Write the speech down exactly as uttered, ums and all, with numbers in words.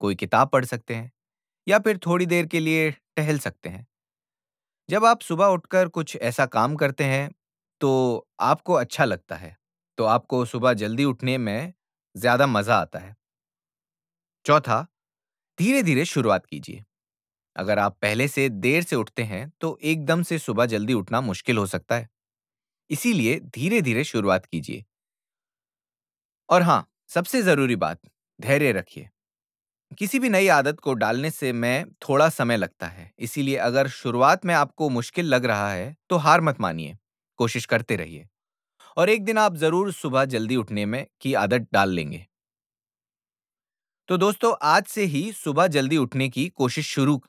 कोई किताब पढ़ सकते हैं या फिर थोड़ी देर के लिए टहल सकते हैं। जब आप सुबह उठकर कुछ ऐसा काम करते हैं, तो आपको अच्छा लगता है, तो आपको सुबह जल्दी उठने में ज़्यादा मज़ा आता है। चौथा, धीरे-धीरे शुरुआत कीजिए। अगर आप पहले से देर से उठते हैं, तो एकदम से सुबह जल्दी उठना मुश्किल हो सकता है। इसीलिए धीरे-धीरे शुरुआत कीजिए। और हाँ, सबसे ज़रूरी बात, धैर्य रखिए। किसी भी नई आदत को डालने से में थोड़ा समय लगता है, इसीलिए अगर शुरुआत में आपको मुश्किल लग रहा है, तो हार मत मानिए, कोशिश करते रहिए और एक दिन आप ज़रूर सुबह जल्दी उठने में की आदत डाल लेंगे। तो दोस्तों, आज से ही सुबह जल्दी उठने की कोशिश शुरू